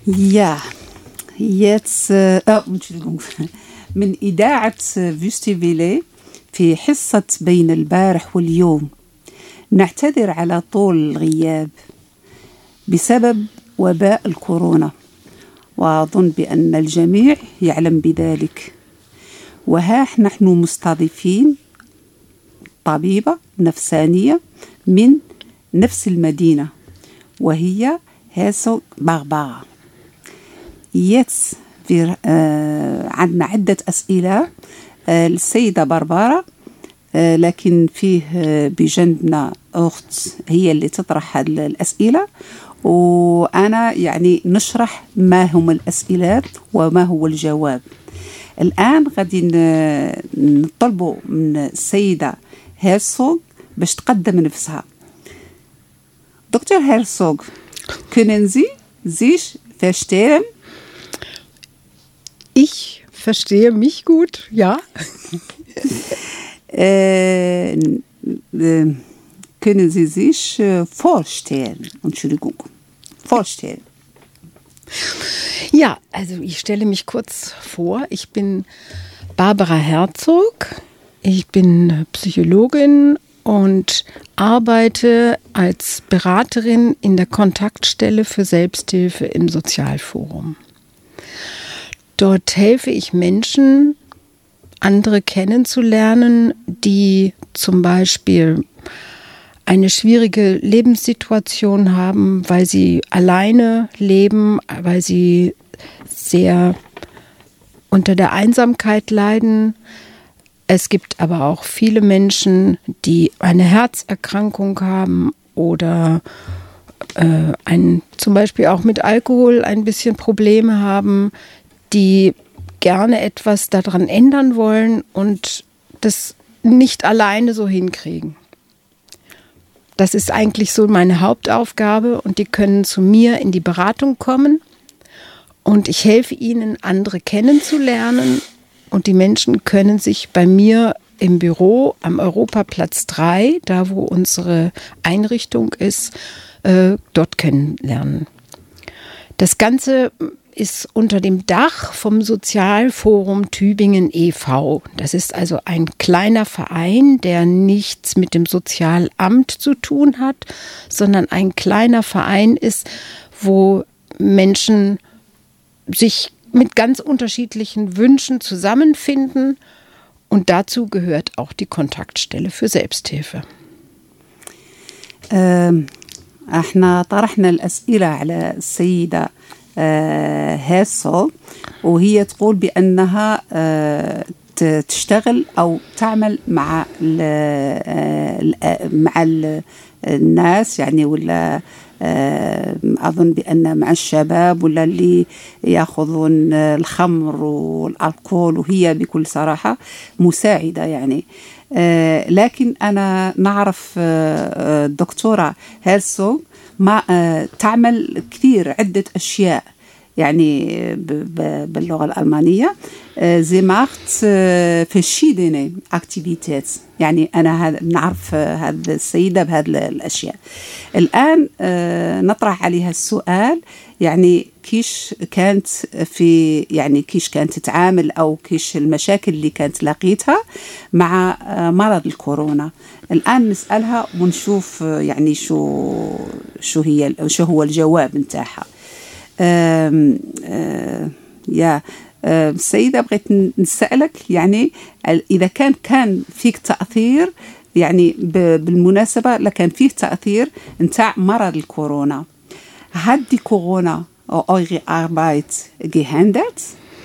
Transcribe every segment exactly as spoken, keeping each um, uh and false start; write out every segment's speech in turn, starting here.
Ja, jetzt, äh, oh, Entschuldigung, من إذاعة فيستي فيلي في حصة بين البارح واليوم. نعتذر على طول الغياب بسبب وباء الكورونا، وأظن بأن الجميع يعلم بذلك. وها نحن مستضيفين طبيبة نفسانية من نفس المدينة، وهي هاسو باربارا. يتس في آه عندنا عدة أسئلة آه للسيدة باربارا، آه لكن فيه آه بجنبنا أخت هي اللي تطرح الأسئلة، وأنا يعني نشرح ما هم الأسئلة وما هو الجواب. الآن غادي نطلبوا من السيدة هيرسوغ باش تقدم نفسها. دكتور هيرسوغ, können Sie sich verstehen? Ich verstehe mich gut, ja. äh, äh, können Sie sich äh, vorstellen? Entschuldigung. Vorstellen. Ja, also ich stelle mich kurz vor. Ich bin Barbara Herzog. Ich bin Psychologin und arbeite als Beraterin in der Kontaktstelle für Selbsthilfe im Sozialforum. Dort helfe ich Menschen, andere kennenzulernen, die zum Beispiel eine schwierige Lebenssituation haben, weil sie alleine leben, weil sie sehr unter der Einsamkeit leiden. Es gibt aber auch viele Menschen, die eine Herzerkrankung haben oder äh, ein, zum Beispiel auch mit Alkohol ein bisschen Probleme haben, die gerne etwas daran ändern wollen und das nicht alleine so hinkriegen. Das ist eigentlich so meine Hauptaufgabe und die können zu mir in die Beratung kommen und ich helfe ihnen, andere kennenzulernen und die Menschen können sich bei mir im Büro am Europaplatz drei, da wo unsere Einrichtung ist, äh, dort kennenlernen. Das Ganze ist unter dem Dach vom Sozialforum Tübingen e V Das ist also ein kleiner Verein, der nichts mit dem Sozialamt zu tun hat, sondern ein kleiner Verein ist, wo Menschen sich mit ganz unterschiedlichen Wünschen zusammenfinden und dazu gehört auch die Kontaktstelle für Selbsthilfe. Ähm, احنا طرحنا الأسئلة على السيدة هاسو، وهي تقول بأنها تشتغل أو تعمل مع ال مع ال الناس يعني، ولا أظن بأن مع الشباب ولا اللي يأخذون الخمر والألكول، وهي بكل صراحة مساعدة يعني. لكن أنا نعرف الدكتورة هيرسوغ ما تعمل كثير عدة أشياء يعني باللغة الألمانية. زي ماخت verschiedene Aktivitäten يعني. أنا هذا نعرف هذا السيدة بهذه الأشياء. الآن نطرح عليها السؤال يعني كيش كانت في يعني كيش كانت تتعامل أو كيش المشاكل اللي كانت لقيتها مع مرض الكورونا. الآن نسألها ونشوف يعني شو شو هي شو هو الجواب نتاعها. يا السيدة بغيت نسألك يعني إذا كان كان فيك تأثير يعني بالمناسبة لكان فيه تأثير نتاع مرض الكورونا. Hat die Corona eure Arbeit gehindert?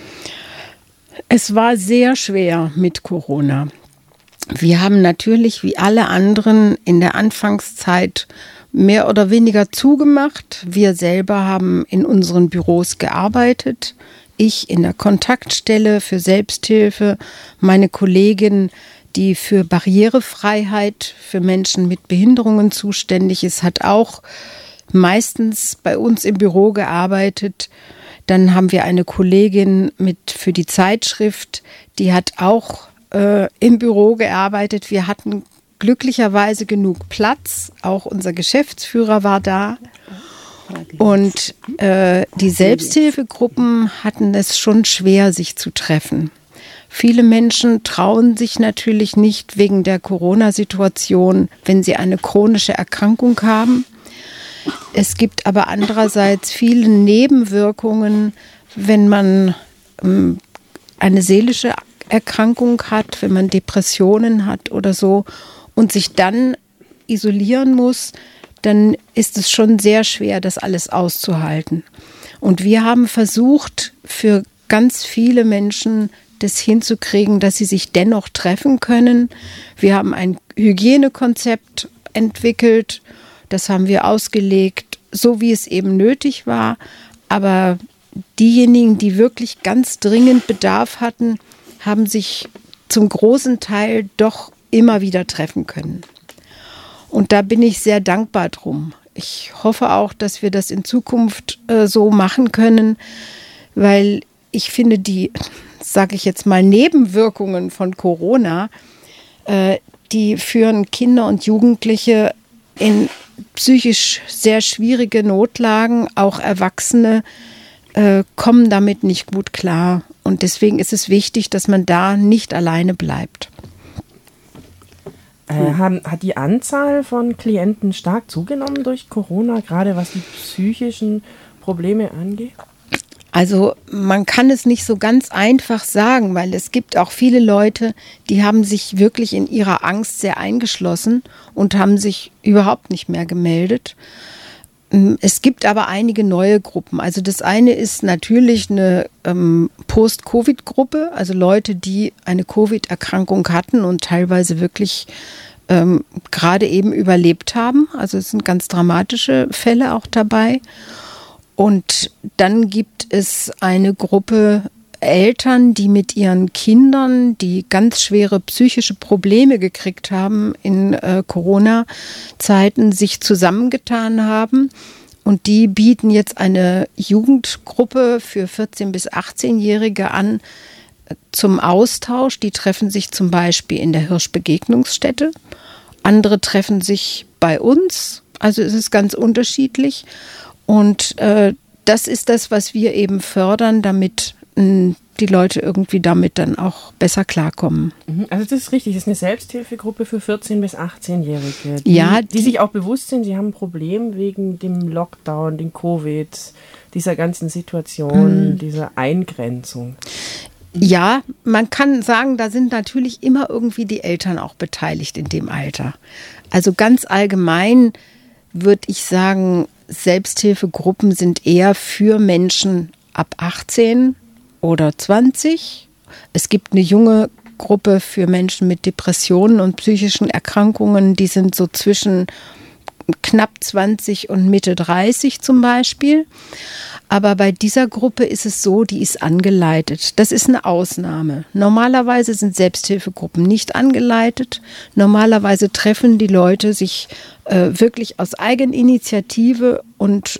Es war sehr schwer mit Corona. Wir haben natürlich wie alle anderen in der Anfangszeit mehr oder weniger zugemacht. Wir selber haben in unseren Büros gearbeitet. Ich in der Kontaktstelle für Selbsthilfe, meine Kollegin, die für Barrierefreiheit für Menschen mit Behinderungen zuständig ist, hat auch meistens bei uns im Büro gearbeitet. Dann haben wir eine Kollegin mit für die Zeitschrift, die hat auch äh, im Büro gearbeitet. Wir hatten glücklicherweise genug Platz. Auch unser Geschäftsführer war da. Und äh, die Selbsthilfegruppen hatten es schon schwer, sich zu treffen. Viele Menschen trauen sich natürlich nicht wegen der Corona-Situation, wenn sie eine chronische Erkrankung haben. Es gibt aber andererseits viele Nebenwirkungen, wenn man ähm, eine seelische Erkrankung hat, wenn man Depressionen hat oder so und sich dann isolieren muss, dann ist es schon sehr schwer, das alles auszuhalten. Und wir haben versucht, für ganz viele Menschen das hinzukriegen, dass sie sich dennoch treffen können. Wir haben ein Hygienekonzept entwickelt, das haben wir ausgelegt, so wie es eben nötig war. Aber diejenigen, die wirklich ganz dringend Bedarf hatten, haben sich zum großen Teil doch immer wieder treffen können. Und da bin ich sehr dankbar drum. Ich hoffe auch, dass wir das in Zukunft äh, so machen können, weil ich finde, die, sage ich jetzt mal, Nebenwirkungen von Corona, äh, die führen Kinder und Jugendliche in psychisch sehr schwierige Notlagen. Auch Erwachsene äh, kommen damit nicht gut klar. Und deswegen ist es wichtig, dass man da nicht alleine bleibt. Äh, haben, hat die Anzahl von Klienten stark zugenommen durch Corona, gerade was die psychischen Probleme angeht? Also man kann es nicht so ganz einfach sagen, weil es gibt auch viele Leute, die haben sich wirklich in ihrer Angst sehr eingeschlossen und haben sich überhaupt nicht mehr gemeldet. Es gibt aber einige neue Gruppen. Also das eine ist natürlich eine ähm, Post-Covid-Gruppe, also Leute, die eine Covid-Erkrankung hatten und teilweise wirklich ähm, gerade eben überlebt haben. Also es sind ganz dramatische Fälle auch dabei. Und dann gibt es eine Gruppe Eltern, die mit ihren Kindern, die ganz schwere psychische Probleme gekriegt haben in äh, Corona-Zeiten, sich zusammengetan haben. Und die bieten jetzt eine Jugendgruppe für vierzehn- bis achtzehnjährige an äh, zum Austausch. Die treffen sich zum Beispiel in der Hirschbegegnungsstätte. Andere treffen sich bei uns. Also es ist ganz unterschiedlich. Und äh, das ist das, was wir eben fördern, damit mh, die Leute irgendwie damit dann auch besser klarkommen. Also das ist richtig, das ist eine Selbsthilfegruppe für vierzehn- bis achtzehnjährige, die, ja, die, die sich auch bewusst sind, sie haben ein Problem wegen dem Lockdown, dem Covid, dieser ganzen Situation, mh. dieser Eingrenzung. Ja, man kann sagen, da sind natürlich immer irgendwie die Eltern auch beteiligt in dem Alter. Also ganz allgemein würde ich sagen, Selbsthilfegruppen sind eher für Menschen ab achtzehn oder zwanzig. Es gibt eine junge Gruppe für Menschen mit Depressionen und psychischen Erkrankungen, die sind so zwischen knapp zwanzig und Mitte dreißig zum Beispiel. Aber bei dieser Gruppe ist es so, die ist angeleitet. Das ist eine Ausnahme. Normalerweise sind Selbsthilfegruppen nicht angeleitet. Normalerweise treffen die Leute sich äh, wirklich aus Eigeninitiative und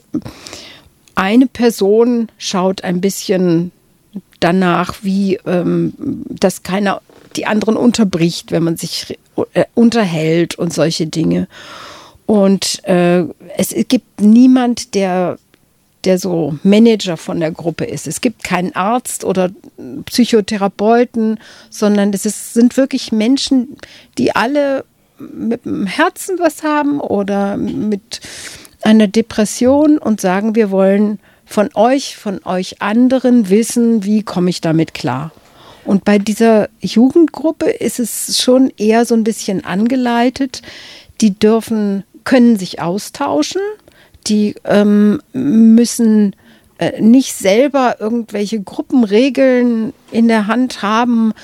eine Person schaut ein bisschen danach, wie ähm, dass keiner die anderen unterbricht, wenn man sich äh, unterhält und solche Dinge. Und äh, es gibt niemand, der der so Manager von der Gruppe ist. Es gibt keinen Arzt oder Psychotherapeuten, sondern es ist, sind wirklich Menschen, die alle mit dem Herzen was haben oder mit einer Depression und sagen, wir wollen von euch, von euch anderen wissen, wie komme ich damit klar. Und bei dieser Jugendgruppe ist es schon eher so ein bisschen angeleitet. Die dürfen, können sich austauschen. Die ähm, müssen äh, nicht selber irgendwelche Gruppenregeln in der Hand haben,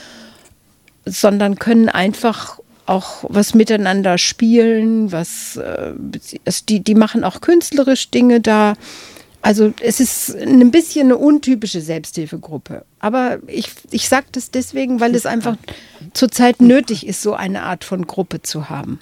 sondern können einfach auch was miteinander spielen, was äh, die, die machen auch künstlerisch Dinge da. Also es ist ein bisschen eine untypische Selbsthilfegruppe. Aber ich, ich sage das deswegen, weil es einfach zurzeit nötig ist, so eine Art von Gruppe zu haben.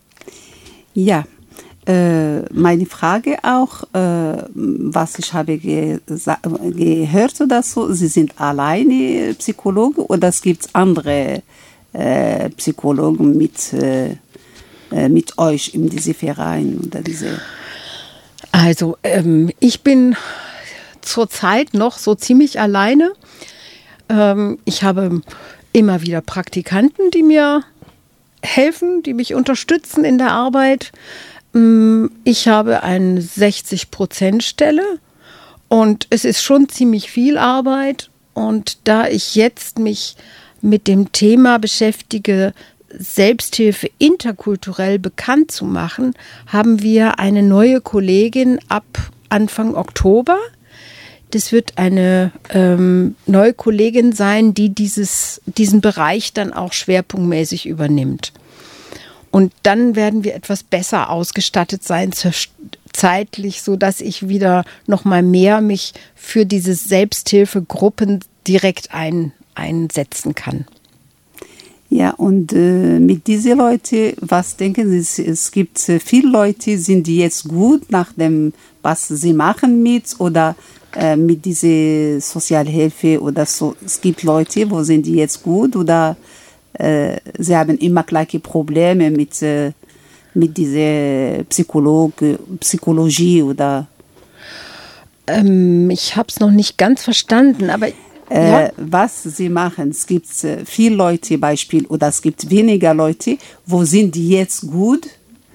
Ja. Äh, meine Frage auch, äh, was ich habe ge- gehört oder so, Sie sind alleine Psychologe oder es gibt andere äh, Psychologen mit, äh, mit euch in diesem Verein oder diese? Also ähm, ich bin zurzeit noch so ziemlich alleine. Ähm, ich habe immer wieder Praktikanten, die mir helfen, die mich unterstützen in der Arbeit. Ähm, ich habe eine sechzig Prozent Stelle und es ist schon ziemlich viel Arbeit. Und da ich jetzt mich mit dem Thema beschäftige, Selbsthilfe interkulturell bekannt zu machen, haben wir eine neue Kollegin ab Anfang Oktober. Das wird eine ähm, neue Kollegin sein, die dieses, diesen Bereich dann auch schwerpunktmäßig übernimmt. Und dann werden wir etwas besser ausgestattet sein, zeitlich, sodass ich wieder noch mal mehr mich für diese Selbsthilfegruppen direkt ein, einsetzen kann. Ja, und äh, mit diesen Leuten, was denken Sie, es, es gibt äh, viele Leute, sind die jetzt gut nach dem, was sie machen mit oder äh, mit dieser Sozialhilfe oder so. Es gibt Leute, wo sind die jetzt gut oder äh, sie haben immer gleiche Probleme mit, äh, mit dieser Psycholog, Psychologie oder? Ähm, ich habe es noch nicht ganz verstanden, aber Äh, ja. Was sie machen. Es gibt äh, viele Leute, Beispiel, oder es gibt weniger Leute, wo sind die jetzt gut?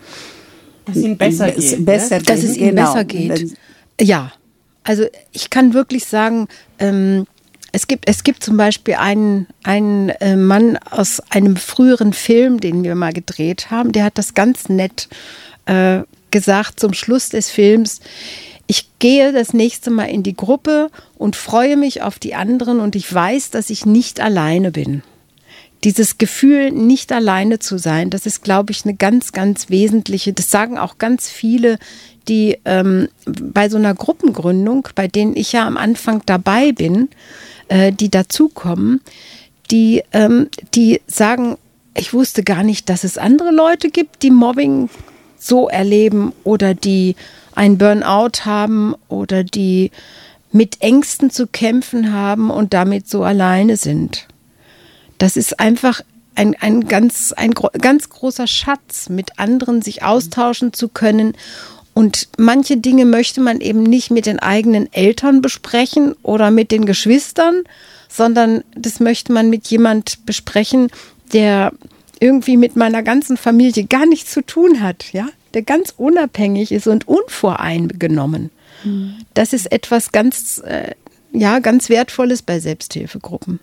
Dass es ihnen besser geht. Besser ne? Dass es ihnen genau. besser geht. Ja, also ich kann wirklich sagen, ähm, es gibt, es gibt zum Beispiel einen, einen äh, Mann aus einem früheren Film, den wir mal gedreht haben, der hat das ganz nett äh, gesagt zum Schluss des Films. Ich gehe das nächste Mal in die Gruppe und freue mich auf die anderen und ich weiß, dass ich nicht alleine bin. Dieses Gefühl, nicht alleine zu sein, das ist, glaube ich, eine ganz, ganz wesentliche, das sagen auch ganz viele, die ähm, bei so einer Gruppengründung, bei denen ich ja am Anfang dabei bin, äh, die dazukommen, die, ähm, die sagen, ich wusste gar nicht, dass es andere Leute gibt, die Mobbing so erleben oder die ein Burnout haben oder die mit Ängsten zu kämpfen haben und damit so alleine sind. Das ist einfach ein, ein, ganz, ein ganz großer Schatz, mit anderen sich austauschen zu können. Und manche Dinge möchte man eben nicht mit den eigenen Eltern besprechen oder mit den Geschwistern, sondern das möchte man mit jemand besprechen, der irgendwie mit meiner ganzen Familie gar nichts zu tun hat, ja? Der ganz unabhängig ist und unvoreingenommen. Mhm. Das ist etwas ganz, äh, ja, ganz Wertvolles bei Selbsthilfegruppen.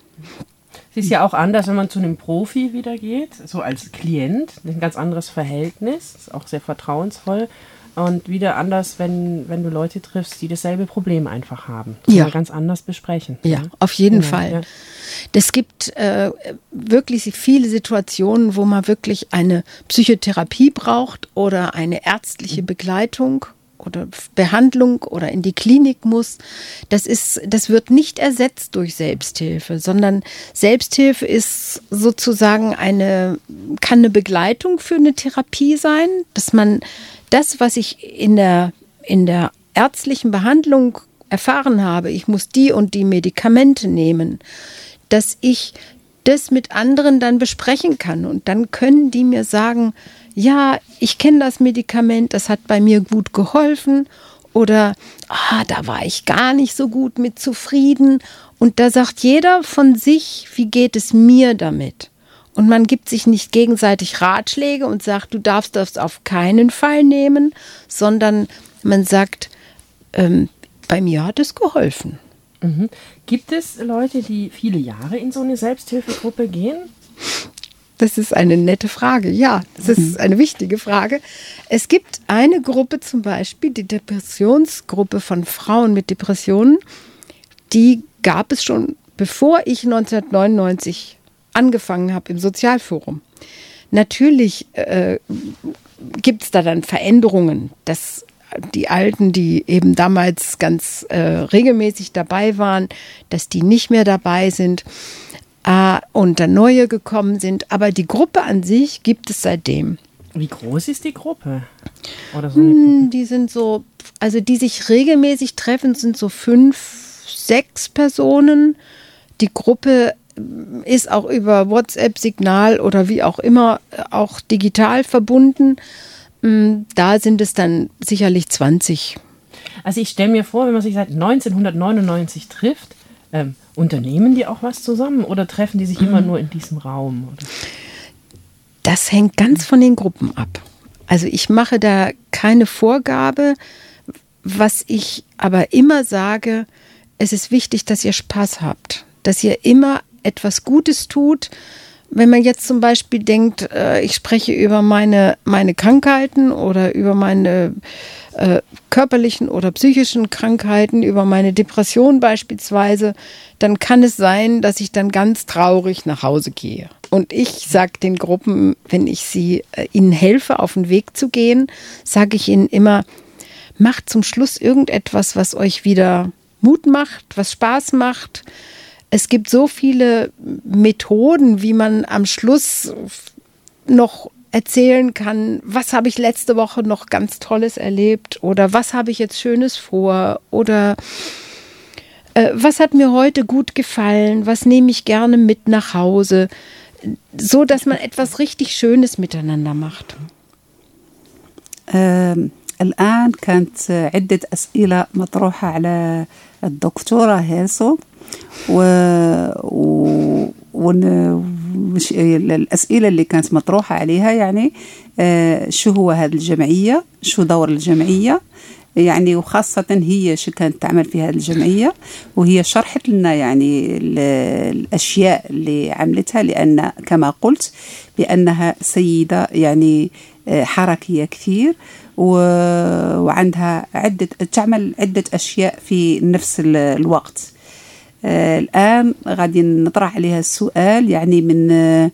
Es ist ja auch anders, wenn man zu einem Profi wieder geht, so als Klient, ein ganz anderes Verhältnis, ist auch sehr vertrauensvoll. Und wieder anders, wenn, wenn du Leute triffst, die dasselbe Problem einfach haben. Das ja. kann man ganz anders besprechen. Ja, ne? Auf jeden genau, Fall. Ja. Es gibt äh, wirklich viele Situationen, wo man wirklich eine Psychotherapie braucht oder eine ärztliche Begleitung oder Behandlung oder in die Klinik muss. Das ist, das wird nicht ersetzt durch Selbsthilfe, sondern Selbsthilfe ist sozusagen eine, kann eine Begleitung für eine Therapie sein, dass man das, was ich in der, in der ärztlichen Behandlung erfahren habe, ich muss die und die Medikamente nehmen, dass ich das mit anderen dann besprechen kann. Und dann können die mir sagen, ja, ich kenne das Medikament, das hat bei mir gut geholfen. Oder, ah, da war ich gar nicht so gut mit zufrieden. Und da sagt jeder von sich, wie geht es mir damit? Und man gibt sich nicht gegenseitig Ratschläge und sagt, du darfst das auf keinen Fall nehmen, sondern man sagt, ähm, bei mir hat es geholfen. Mhm. Gibt es Leute, die viele Jahre in so eine Selbsthilfegruppe gehen? Das ist eine nette Frage. Ja, das ist eine wichtige Frage. Es gibt eine Gruppe zum Beispiel, die Depressionsgruppe von Frauen mit Depressionen. Die gab es schon, bevor ich neunzehnhundertneunundneunzig angefangen habe im Sozialforum. Natürlich äh, gibt es da dann Veränderungen, dass die Alten, die eben damals ganz äh, regelmäßig dabei waren, dass die nicht mehr dabei sind äh, und dann neue gekommen sind. Aber die Gruppe an sich gibt es seitdem. Wie groß ist die Gruppe? Oder so eine Gruppe? Die sind so, also die sich regelmäßig treffen, sind so fünf, sechs Personen. Die Gruppe ist auch über WhatsApp-Signal oder wie auch immer auch digital verbunden. Da sind es dann sicherlich zwanzig Also ich stelle mir vor, wenn man sich seit neunzehnhundertneunundneunzig trifft, ähm, unternehmen die auch was zusammen oder treffen die sich mhm. immer nur in diesem Raum? Oder? Das hängt ganz von den Gruppen ab. Also ich mache da keine Vorgabe. Was ich aber immer sage, es ist wichtig, dass ihr Spaß habt, dass ihr immer etwas Gutes tut. Wenn man jetzt zum Beispiel denkt, äh, ich spreche über meine, meine Krankheiten oder über meine äh, körperlichen oder psychischen Krankheiten, über meine Depression beispielsweise, dann kann es sein, dass ich dann ganz traurig nach Hause gehe. Und ich sage den Gruppen, wenn ich sie äh, ihnen helfe, auf den Weg zu gehen, sage ich ihnen immer, macht zum Schluss irgendetwas, was euch wieder Mut macht, was Spaß macht. Es gibt so viele Methoden, wie man am Schluss noch erzählen kann, was habe ich letzte Woche noch ganz Tolles erlebt oder was habe ich jetzt Schönes vor oder äh, was hat mir heute gut gefallen, was nehme ich gerne mit nach Hause, so dass man etwas richtig Schönes miteinander macht. Ähm. الآن كانت عدة أسئلة مطروحة على الدكتورة هيرسوغ و... و... وش... الأسئلة اللي كانت مطروحة عليها يعني آه شو هو هذه الجمعية، شو دور الجمعية يعني، وخاصة هي شو كانت تعمل في هذه الجمعية، وهي شرحت لنا يعني الأشياء اللي عملتها، لأن كما قلت بأنها سيدة يعني حركية كثير وعندها عدة تعمل عدة أشياء في نفس الوقت. الآن غادي نطرح عليها السؤال يعني من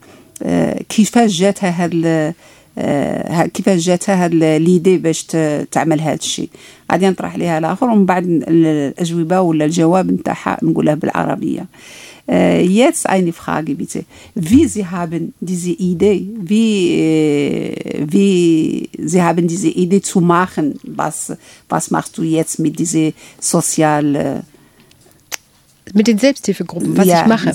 كيفاش جاتها هذا كيفاش جاتها هذا ليدي باش تعمل هذا الشيء. غادي نطرح عليها الآخر ومن بعد الأجوبة ولا الجواب نتاعها نقولها بالعربية. Äh, jetzt eine Frage bitte. Wie Sie haben diese Idee, wie, äh, wie Sie haben diese Idee zu machen, was, was machst du jetzt mit dieser Sozial... Äh, mit den Selbsthilfegruppen, was ja, ich mache?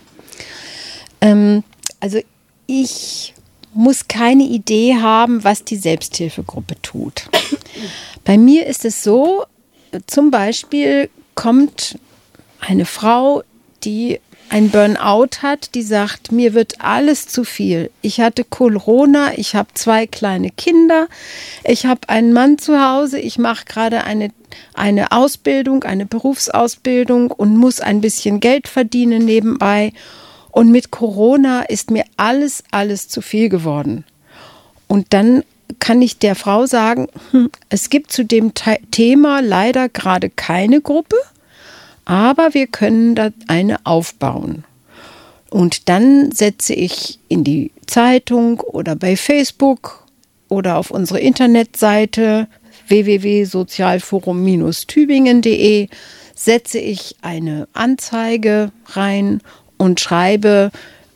Ähm, also ich muss keine Idee haben, was die Selbsthilfegruppe tut. Bei mir ist es so, zum Beispiel kommt eine Frau, die ein Burnout hat, die sagt, mir wird alles zu viel. Ich hatte Corona, ich habe zwei kleine Kinder, ich habe einen Mann zu Hause, ich mache gerade eine, eine Ausbildung, eine Berufsausbildung und muss ein bisschen Geld verdienen nebenbei. Und mit Corona ist mir alles, alles zu viel geworden. Und dann kann ich der Frau sagen, hm, es gibt zu dem Te- Thema leider gerade keine Gruppe, aber wir können da eine aufbauen. Und dann setze ich in die Zeitung oder bei Facebook oder auf unsere Internetseite w w w punkt sozialforum Bindestrich tübingen punkt d e setze ich eine Anzeige rein und schreibe,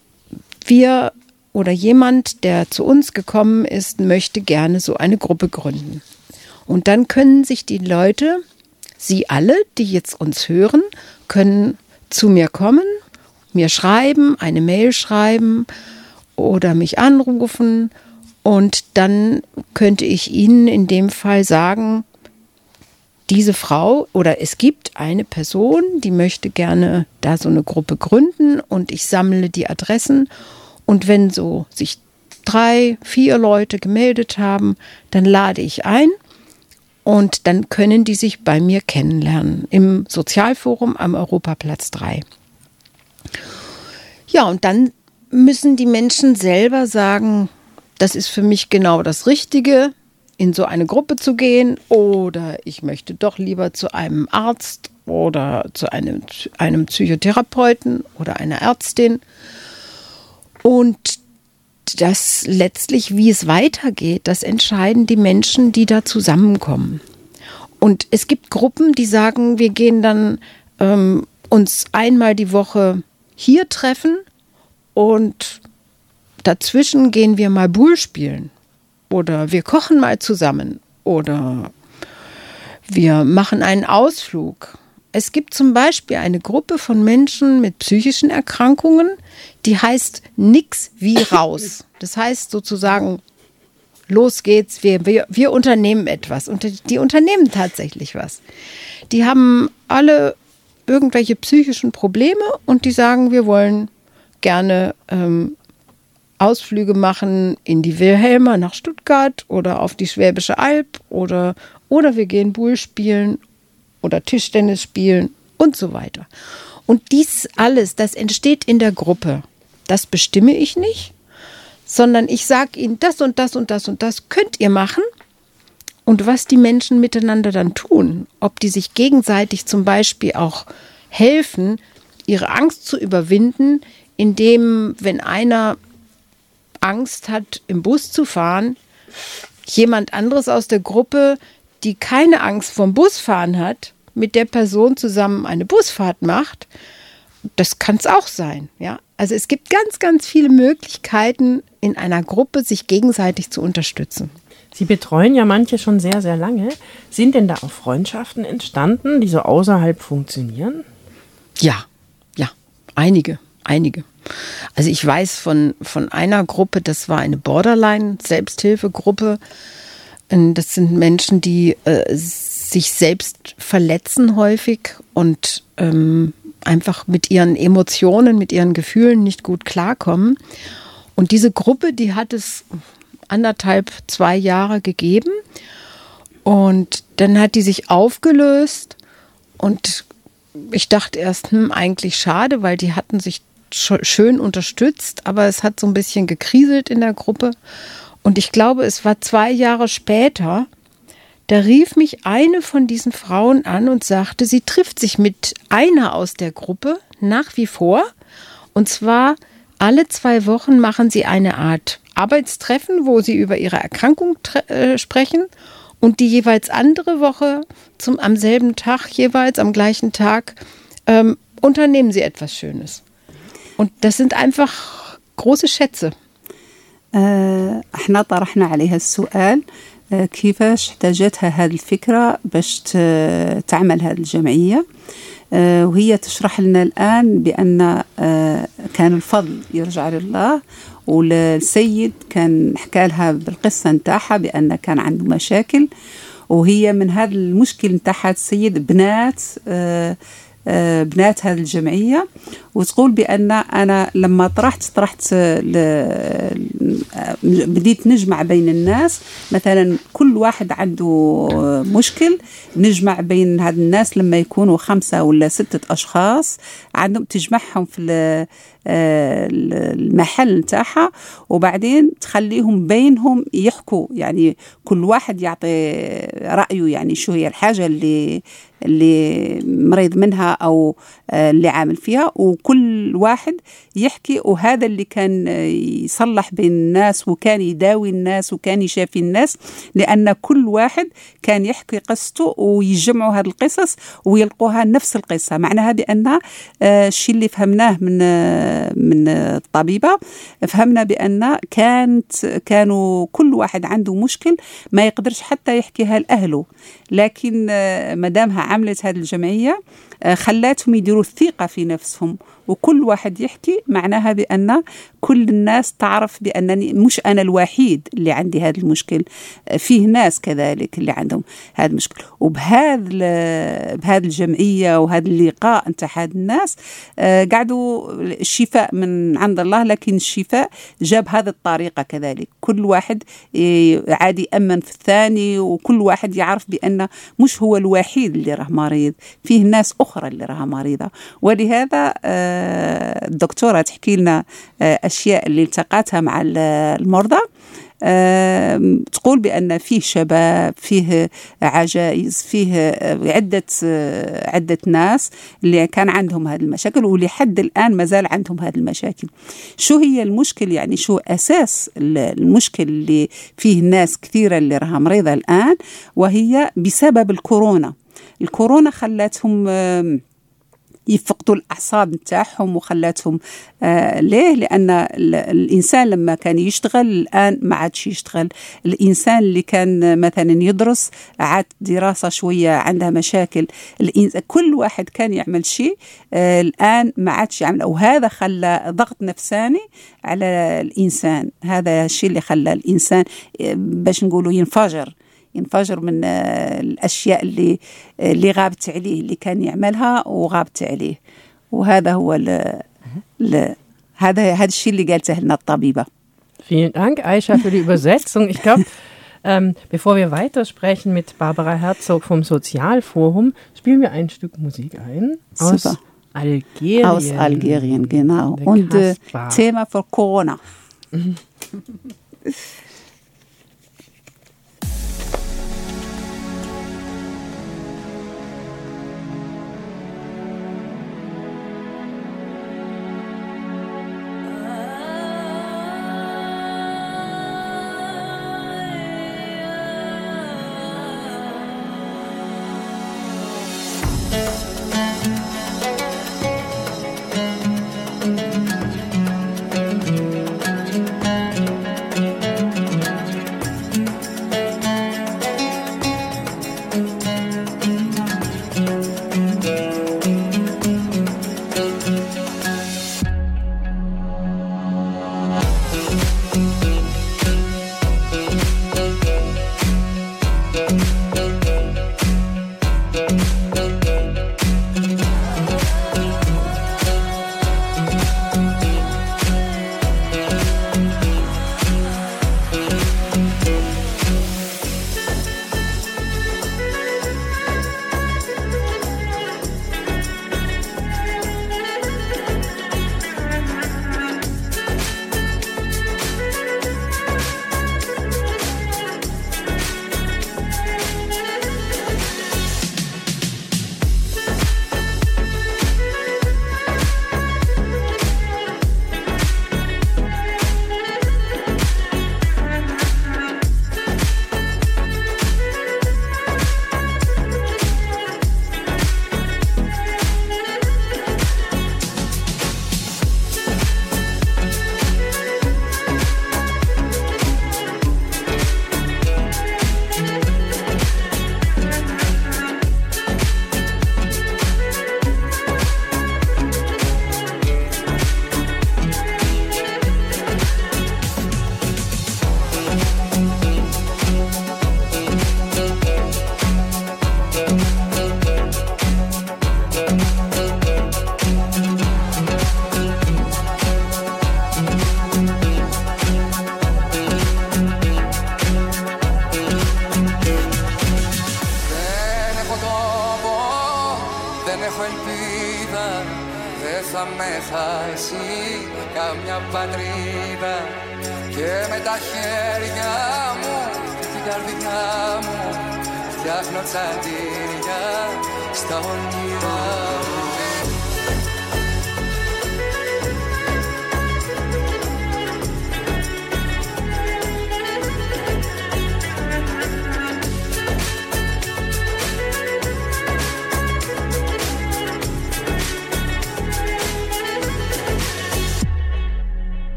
wir oder jemand, der zu uns gekommen ist, möchte gerne so eine Gruppe gründen. Und dann können sich die Leute, Sie alle, die jetzt uns hören, können zu mir kommen, mir schreiben, eine Mail schreiben oder mich anrufen und dann könnte ich Ihnen in dem Fall sagen, diese Frau oder es gibt eine Person, die möchte gerne da so eine Gruppe gründen und ich sammle die Adressen und wenn so sich drei, vier Leute gemeldet haben, dann lade ich ein. Und dann können die sich bei mir kennenlernen im Sozialforum am Europaplatz drei. Ja, und dann müssen die Menschen selber sagen, das ist für mich genau das Richtige, in so eine Gruppe zu gehen oder ich möchte doch lieber zu einem Arzt oder zu einem, einem Psychotherapeuten oder einer Ärztin. Und das letztlich, wie es weitergeht, das entscheiden die Menschen, die da zusammenkommen. Und es gibt Gruppen, die sagen, wir gehen dann ähm, uns einmal die Woche hier treffen und dazwischen gehen wir mal Bull spielen oder wir kochen mal zusammen oder wir machen einen Ausflug. Es gibt zum Beispiel eine Gruppe von Menschen mit psychischen Erkrankungen, die heißt Nix wie raus. Das heißt sozusagen los geht's, wir, wir, wir unternehmen etwas. Und die unternehmen tatsächlich was. Die haben alle irgendwelche psychischen Probleme und die sagen, wir wollen gerne ähm, Ausflüge machen in die Wilhelma nach Stuttgart oder auf die Schwäbische Alb oder, oder wir gehen Bull spielen oder Tischtennis spielen und so weiter. Und dies alles, das entsteht in der Gruppe. Das bestimme ich nicht, sondern ich sage ihnen, das und das und das und das könnt ihr machen. Und was die Menschen miteinander dann tun, ob die sich gegenseitig zum Beispiel auch helfen, ihre Angst zu überwinden, indem, wenn einer Angst hat, im Bus zu fahren, jemand anderes aus der Gruppe, die keine Angst vom Busfahren hat, mit der Person zusammen eine Busfahrt macht, das kann es auch sein. Ja? Also es gibt ganz, ganz viele Möglichkeiten, in einer Gruppe sich gegenseitig zu unterstützen. Sie betreuen ja manche schon sehr, sehr lange. Sind denn da auch Freundschaften entstanden, die so außerhalb funktionieren? Ja, ja, einige, einige. Also ich weiß von, von einer Gruppe, das war eine Borderline-Selbsthilfegruppe. Das sind Menschen, die äh, sich selbst verletzen häufig und ähm, einfach mit ihren Emotionen, mit ihren Gefühlen nicht gut klarkommen. Und diese Gruppe, die hat es anderthalb, zwei Jahre gegeben. Und dann hat die sich aufgelöst. Und ich dachte erst, hm, eigentlich schade, weil die hatten sich sch- schön unterstützt. Aber es hat so ein bisschen gekriselt in der Gruppe. Und ich glaube, es war zwei Jahre später, da rief mich eine von diesen Frauen an und sagte, sie trifft sich mit einer aus der Gruppe nach wie vor. Und zwar alle zwei Wochen machen sie eine Art Arbeitstreffen, wo sie über ihre Erkrankung tre- äh, sprechen. Und die jeweils andere Woche, zum, am selben Tag, jeweils am gleichen Tag, ähm, unternehmen sie etwas Schönes. Und das sind einfach große Schätze. احنا طرحنا عليها السؤال كيفاش احتاجتها هذه الفكرة باش تعمل هذه الجمعية، وهي تشرح لنا الآن بأن كان الفضل يرجع لله، والسيد كان حكى لها بالقصة نتاعها بأن كان عنده مشاكل، وهي من هذا المشكل نتاعها السيد بنات بنات هذه الجمعية، وتقول بأن أنا لما طرحت طرحت بديت نجمع بين الناس، مثلا كل واحد عنده مشكل، نجمع بين هذا الناس لما يكونوا خمسة ولا ستة أشخاص عندهم، تجمعهم في المحل نتاعها، وبعدين تخليهم بينهم يحكوا، يعني كل واحد يعطي رأيه، يعني شو هي الحاجة اللي اللي مريض منها أو اللي عامل فيها، وكل واحد يحكي، وهذا اللي كان يصلح بين الناس وكان يداوي الناس وكان يشافي الناس، لأن كل واحد كان يحكي قصته ويجمعوا هذه القصص ويلقوها نفس القصة. معناها بأن الشيء اللي فهمناه من من الطبيبة، فهمنا بأن كانت كانوا كل واحد عنده مشكل ما يقدرش حتى يحكيها لأهله، لكن مدامها عملت هذه الجمعية خلاتهم يديروا الثقة في نفسهم، وكل واحد يحكي، معناها بأن كل الناس تعرف بأنني مش أنا الوحيد اللي عندي هذا المشكل، فيه ناس كذلك اللي عندهم هذا المشكل. وبهذا بهذه الجمعية وهذا اللقاء نتاع هذا الناس قعدوا الشفاء من عند الله، لكن الشفاء جاب هذه الطريقة كذلك، كل واحد عادي يأمن في الثاني، وكل واحد يعرف بأن مش هو الوحيد اللي راه مريض، فيه ناس أخرى اللي راها مريضة. ولهذا الدكتورة تحكي لنا أشياء اللي التقاتها مع المرضى، تقول بأن فيه شباب، فيه عجائز، فيه عدة عدة ناس اللي كان عندهم هذه المشاكل، ولحد الآن ما زال عندهم هذه المشاكل. شو هي المشكل؟ يعني شو أساس المشكل اللي فيه ناس كثيرة اللي راها مريضة الآن؟ وهي بسبب الكورونا. الكورونا خلتهم يفقدوا الأعصاب نتاعهم وخلاتهم آه ليه؟ لأن الإنسان لما كان يشتغل الآن ما عادش يشتغل. الإنسان اللي كان مثلا يدرس عاد دراسة شوية عندها مشاكل. كل واحد كان يعمل شيء آه الآن ما عادش يعمل، وهذا خلى ضغط نفساني على الإنسان. هذا الشيء اللي خلى الإنسان آه باش نقولوا ينفجر ينفجر من الأشياء اللي اللي غابت عليه، اللي كان يعملها وغابت عليه. وهذا هو ال ال هذا هذا الشيء اللي قالته لنا الطبيبة. Vielen Dank, Aisha, für die Übersetzung. Ich glaube, ähm, bevor wir weitersprechen mit Barbara Herzog vom Sozialforum, spielen wir ein Stück Musik ein aus Super. Algerien. Aus Algerien, genau. Und äh, Thema für Corona.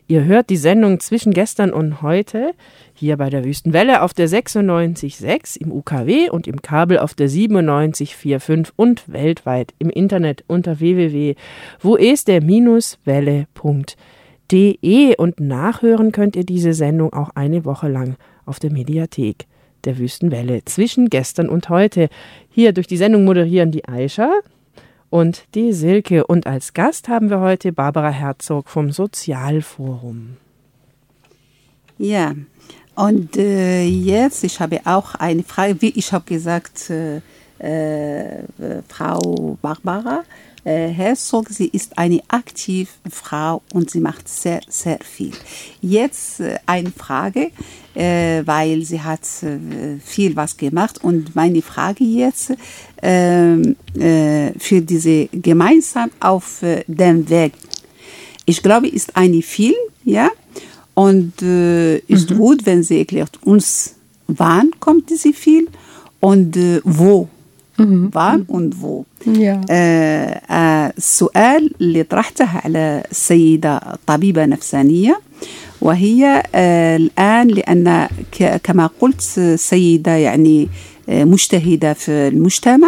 Ihr hört die Sendung zwischen gestern und heute hier bei der Wüstenwelle auf der sechsundneunzig Komma sechs im U K W und im Kabel auf der siebenundneunzig Komma fünfundvierzig und weltweit im Internet unter w w w punkt wo es der welle punkt de und nachhören könnt ihr diese Sendung auch eine Woche lang auf der Mediathek der Wüstenwelle zwischen gestern und heute. Hier durch die Sendung moderieren die Aisha und die Silke. Und als Gast haben wir heute Barbara Herzog vom Sozialforum. Ja, und äh, jetzt, ich habe auch eine Frage, wie ich habe gesagt, äh, äh, Frau Barbara äh, Herzog, sie ist eine aktive Frau und sie macht sehr, sehr viel. Jetzt äh, eine Frage, äh, weil sie hat äh, viel was gemacht und meine Frage jetzt, äh, äh, für diese gemeinsam auf äh, dem Weg. Ich glaube, ist ein Film, ja, und äh, ist mhm. gut, wenn sie erklärt uns, wann kommt dieser Film und äh, wo. Mhm. wann und wo. Ja. آه آه السؤال اللي طرحته على السيدة طبيبة نفسانية وهي آه الآن لأن كما قلت سيدة يعني آه مجتهدة في المجتمع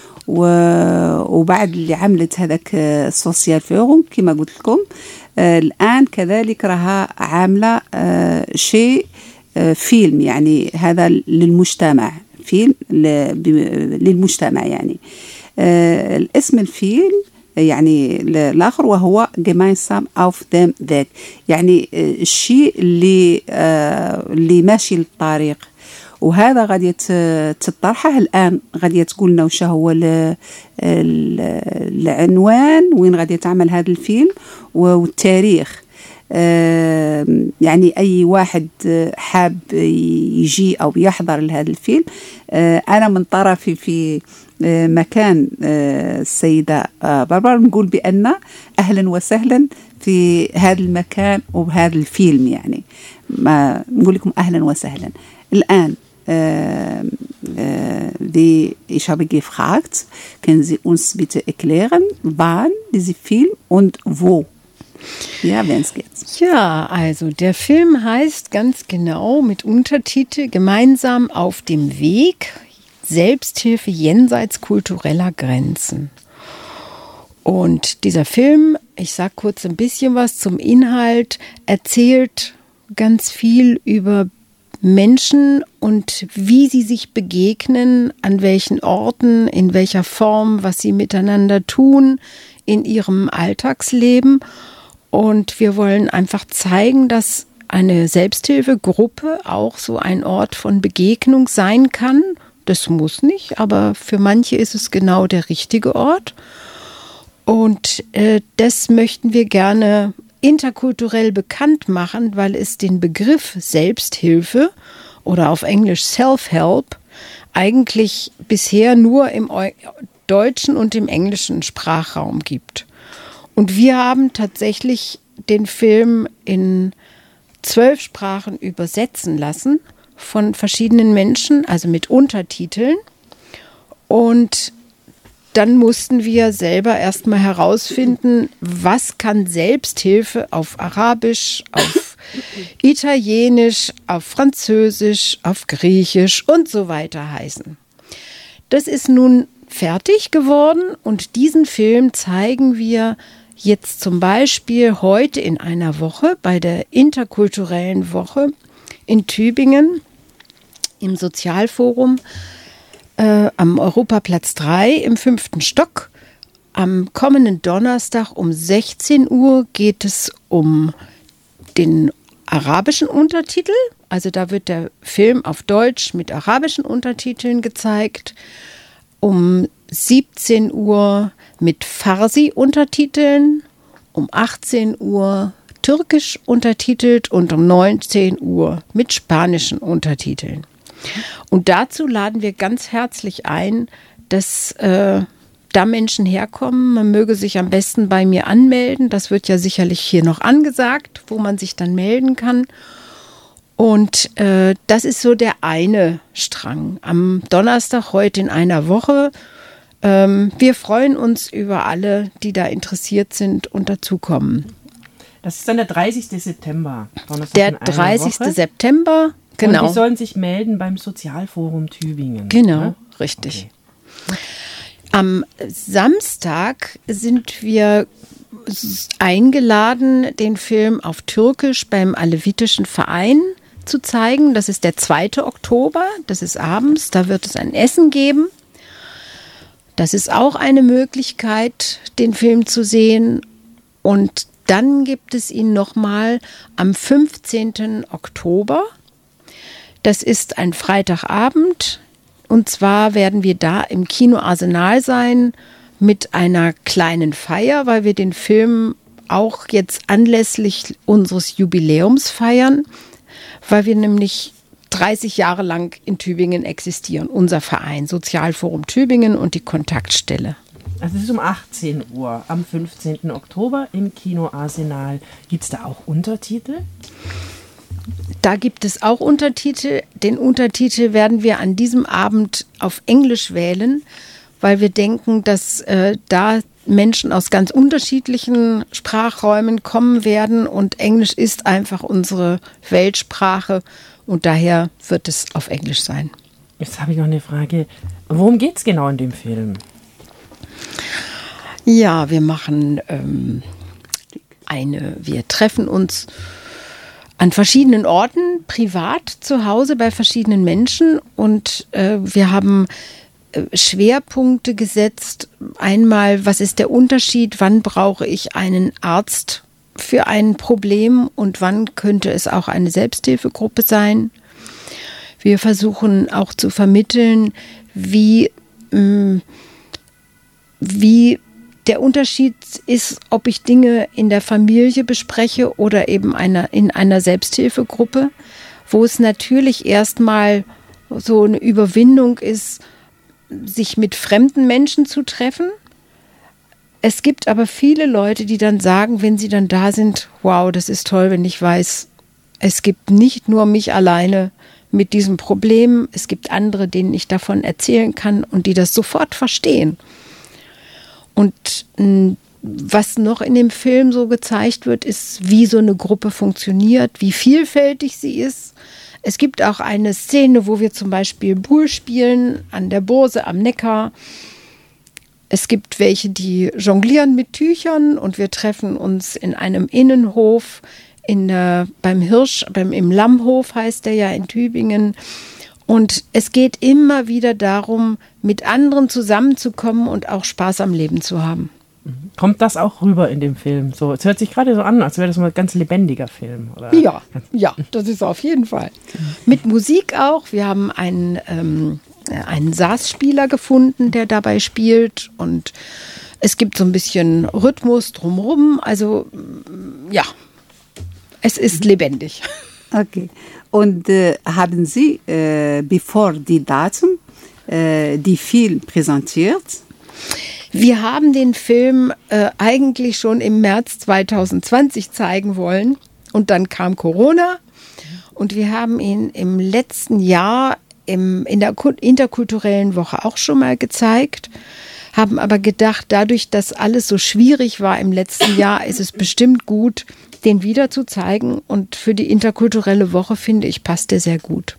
وبعد اللي عملت هذاك السوسيال فورم كما قلت لكم آه الآن كذلك راها عاملة آه شيء آه فيلم يعني هذا للمجتمع فيلم للمجتمع يعني آه الاسم الفيلم يعني الآخر وهو gemeinsam auf dem Weg يعني الشيء اللي آه اللي ماشي للطريق وهذا غادي تطرحه الآن غادي تقول لنا وش هو العنوان وين غادي تعمل هذا الفيلم والتاريخ آه يعني أي واحد حاب يجي أو يحضر لهذا الفيلم آه أنا من طرفي في آه مكان آه السيدة آه باربرا نقول بأن أهلا وسهلا في هذا المكان وبهذا الفيلم يعني ما نقول لكم أهلا وسهلا الآن äh, äh, wie ich habe gefragt, können Sie uns bitte erklären, wann dieser Film und wo? Ja, wenn es geht. Ja, also der Film heißt ganz genau mit Untertitel Gemeinsam auf dem Weg, Selbsthilfe jenseits kultureller Grenzen. Und dieser Film, ich sage kurz ein bisschen was zum Inhalt, erzählt ganz viel über Menschen und wie sie sich begegnen, an welchen Orten, in welcher Form, was sie miteinander tun in ihrem Alltagsleben. Und wir wollen einfach zeigen, dass eine Selbsthilfegruppe auch so ein Ort von Begegnung sein kann. Das muss nicht, aber für manche ist es genau der richtige Ort. Und äh, das möchten wir gerne interkulturell bekannt machen, weil es den Begriff Selbsthilfe oder auf Englisch Self-Help eigentlich bisher nur im deutschen und im englischen Sprachraum gibt. Und wir haben tatsächlich den Film in zwölf Sprachen übersetzen lassen von verschiedenen Menschen, also mit Untertiteln. Und dann mussten wir selber erstmal herausfinden, was kann Selbsthilfe auf Arabisch, auf Italienisch, auf Französisch, auf Griechisch und so weiter heißen. Das ist nun fertig geworden und diesen Film zeigen wir jetzt zum Beispiel heute in einer Woche bei der interkulturellen Woche in Tübingen im Sozialforum äh, am Europaplatz drei im fünften Stock. Am kommenden Donnerstag um sechzehn Uhr geht es um den arabischen Untertitel. Also da wird der Film auf Deutsch mit arabischen Untertiteln gezeigt. Um siebzehn Uhr mit Farsi-Untertiteln, um achtzehn Uhr türkisch untertitelt und um neunzehn Uhr mit spanischen Untertiteln. Und dazu laden wir ganz herzlich ein, dass äh, da Menschen herkommen. Man möge sich am besten bei mir anmelden. Das wird ja sicherlich hier noch angesagt, wo man sich dann melden kann. Und äh, das ist so der eine Strang. Am Donnerstag, heute in einer Woche. Ähm, wir freuen uns über alle, die da interessiert sind und dazukommen. Das ist dann der dreißigste September. Der dreißigste September, genau. Und die sollen sich melden beim Sozialforum Tübingen. Genau, ne? Richtig. Okay. Am Samstag sind wir eingeladen, den Film auf Türkisch beim Alevitischen Verein zu zeigen. Das ist der zweite Oktober, das ist abends, da wird es ein Essen geben. Das ist auch eine Möglichkeit, den Film zu sehen. Und dann gibt es ihn nochmal am fünfzehnten Oktober. Das ist ein Freitagabend. Und zwar werden wir da im Kino Arsenal sein mit einer kleinen Feier, weil wir den Film auch jetzt anlässlich unseres Jubiläums feiern, weil wir nämlich dreißig Jahre lang in Tübingen existieren. Unser Verein, Sozialforum Tübingen und die Kontaktstelle. Also es ist um achtzehn Uhr am fünfzehnten Oktober im Kino Arsenal. Gibt es da auch Untertitel? Da gibt es auch Untertitel. Den Untertitel werden wir an diesem Abend auf Englisch wählen, weil wir denken, dass äh, da Menschen aus ganz unterschiedlichen Sprachräumen kommen werden und Englisch ist einfach unsere Weltsprache und daher wird es auf Englisch sein. Jetzt habe ich noch eine Frage. Worum geht es genau in dem Film? Ja, wir machen ähm, eine, wir treffen uns an verschiedenen Orten, privat, zu Hause bei verschiedenen Menschen und äh, wir haben äh, Schwerpunkte gesetzt. Einmal, was ist der Unterschied, wann brauche ich einen Arzt für ein Problem und wann könnte es auch eine Selbsthilfegruppe sein. Wir versuchen auch zu vermitteln, wie, mh, wie der Unterschied ist, ob ich Dinge in der Familie bespreche oder eben einer, in einer Selbsthilfegruppe, wo es natürlich erstmal so eine Überwindung ist, sich mit fremden Menschen zu treffen. Es gibt aber viele Leute, die dann sagen, wenn sie dann da sind, wow, das ist toll, wenn ich weiß, es gibt nicht nur mich alleine mit diesem Problem, es gibt andere, denen ich davon erzählen kann und die das sofort verstehen. Und mh, was noch in dem Film so gezeigt wird, ist, wie so eine Gruppe funktioniert, wie vielfältig sie ist. Es gibt auch eine Szene, wo wir zum Beispiel Buhl spielen an der Burse am Neckar. Es gibt welche, die jonglieren mit Tüchern und wir treffen uns in einem Innenhof in der, beim Hirsch, beim, im Lammhof heißt der ja in Tübingen. Und es geht immer wieder darum, mit anderen zusammenzukommen und auch Spaß am Leben zu haben. Kommt das auch rüber in dem Film? So, es hört sich gerade so an, als wäre das mal ein ganz lebendiger Film. Oder? Ja, ja, das ist auf jeden Fall. Mit Musik auch. Wir haben einen, ähm, einen Saßspieler gefunden, der dabei spielt. Und es gibt so ein bisschen Rhythmus drumherum. Also ja, es ist lebendig. Okay. Und äh, haben Sie, äh, bevor die Datum, äh, die Film präsentiert? Wir haben den Film äh, eigentlich schon im März zwanzig zwanzig zeigen wollen und dann kam Corona und wir haben ihn im letzten Jahr im, in der interkulturellen Woche auch schon mal gezeigt, haben aber gedacht, dadurch, dass alles so schwierig war im letzten Jahr, ist es bestimmt gut, den wieder zu zeigen und für die interkulturelle Woche, finde ich, passt der sehr gut.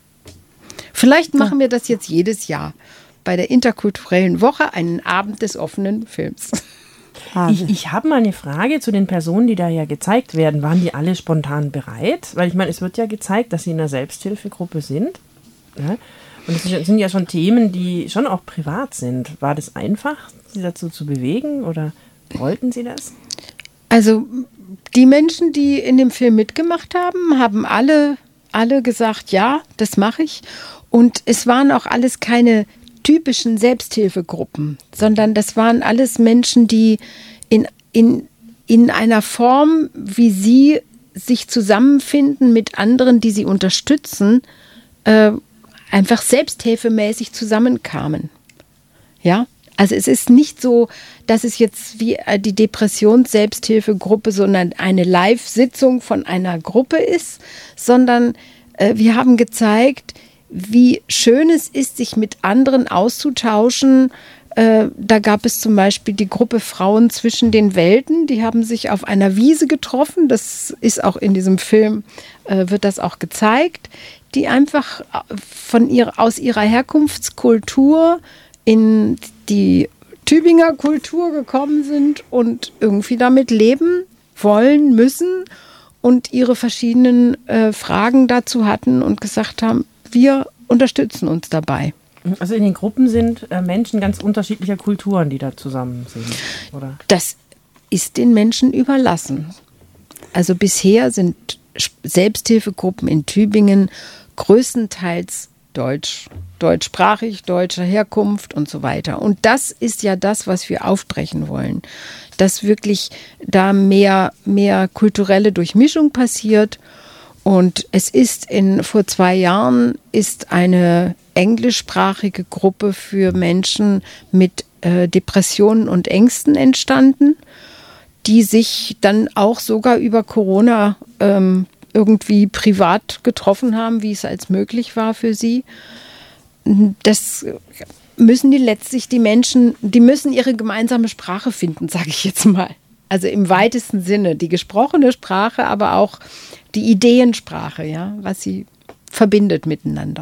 Vielleicht machen wir das jetzt jedes Jahr. Bei der interkulturellen Woche einen Abend des offenen Films. Ich, ich habe mal eine Frage zu den Personen, die da ja gezeigt werden. Waren die alle spontan bereit? Weil ich meine, es wird ja gezeigt, dass sie in einer Selbsthilfegruppe sind. Ja? Und es sind ja schon Themen, die schon auch privat sind. War das einfach, sie dazu zu bewegen oder wollten sie das? Also die Menschen, die in dem Film mitgemacht haben, haben alle, alle gesagt, ja, das mache ich. Und es waren auch alles keine typischen Selbsthilfegruppen, sondern das waren alles Menschen, die in, in, in einer Form, wie sie sich zusammenfinden mit anderen, die sie unterstützen, äh, einfach selbsthilfemäßig zusammenkamen. Ja, also es ist nicht so, dass es jetzt wie die Depressions-Selbsthilfegruppe, sondern eine Live-Sitzung von einer Gruppe ist, sondern äh, wir haben gezeigt, wie schön es ist, sich mit anderen auszutauschen, Äh, da gab es zum Beispiel die Gruppe Frauen zwischen den Welten, die haben sich auf einer Wiese getroffen, das ist auch in diesem Film, äh, wird das auch gezeigt, die einfach von ihrer, aus ihrer Herkunftskultur in die Tübinger Kultur gekommen sind und irgendwie damit leben wollen, müssen und ihre verschiedenen äh, Fragen dazu hatten und gesagt haben, wir unterstützen uns dabei. Also in den Gruppen sind äh, Menschen ganz unterschiedlicher Kulturen, die da zusammen sind, oder? Das ist den Menschen überlassen. Also bisher sind Selbsthilfegruppen in Tübingen größtenteils deutsch, deutschsprachig, deutscher Herkunft und so weiter. Und das ist ja das, was wir aufbrechen wollen. Dass wirklich da mehr, mehr kulturelle Durchmischung passiert. Und es ist in, vor zwei Jahren ist eine englischsprachige Gruppe für Menschen mit äh, Depressionen und Ängsten entstanden, die sich dann auch sogar über Corona ähm, irgendwie privat getroffen haben, wie es als möglich war für sie. Das müssen die letztlich die Menschen, die müssen ihre gemeinsame Sprache finden, sage ich jetzt mal. Also im weitesten Sinne, die gesprochene Sprache, aber auch die Ideensprache, ja, was sie verbindet miteinander.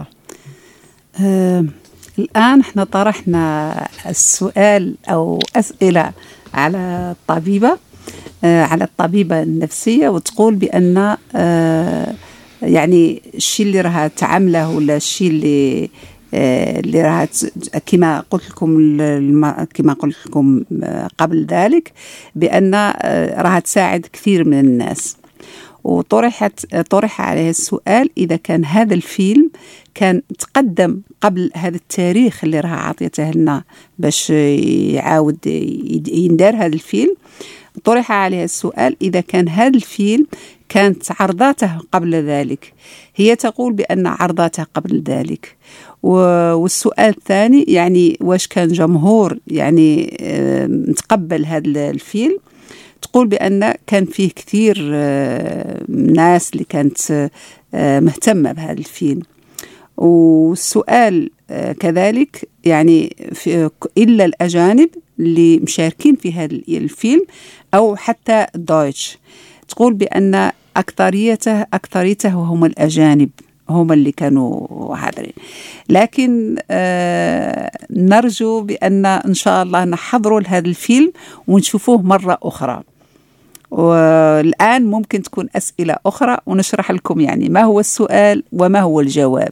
الآن احنا طرحنا السؤال أو أسئلة على الطبيبة على الطبيبة النفسية وتقول بأن يعني الشيء اللي راها تعمله ولا الشيء اللي اللي راها كما قلت لكم كما قلت لكم قبل ذلك بأن راها تساعد كثير من الناس. وطرحت طرح عليه السؤال إذا كان هذا الفيلم كان تقدم قبل هذا التاريخ اللي راها عطيته لنا باش يعاود يندار هذا الفيلم. طرح عليه السؤال إذا كان هذا الفيلم كانت عرضاته قبل ذلك. هي تقول بأن عرضاته قبل ذلك. والسؤال الثاني يعني واش كان جمهور يعني متقبل هذا الفيلم. تقول بأن كان فيه كثير ناس اللي كانت مهتمة بهذا الفيلم. والسؤال كذلك يعني في إلا الأجانب اللي مشاركين في هذا الفيلم أو حتى دويتش. تقول بأن أكثريته أكثريته هم الأجانب هم اللي كانوا حاضرين. لكن آه نرجو بأن إن شاء الله نحضروا لهذا الفيلم ونشوفوه مرة أخرى. والآن ممكن تكون أسئلة أخرى ونشرح لكم يعني ما هو السؤال وما هو الجواب.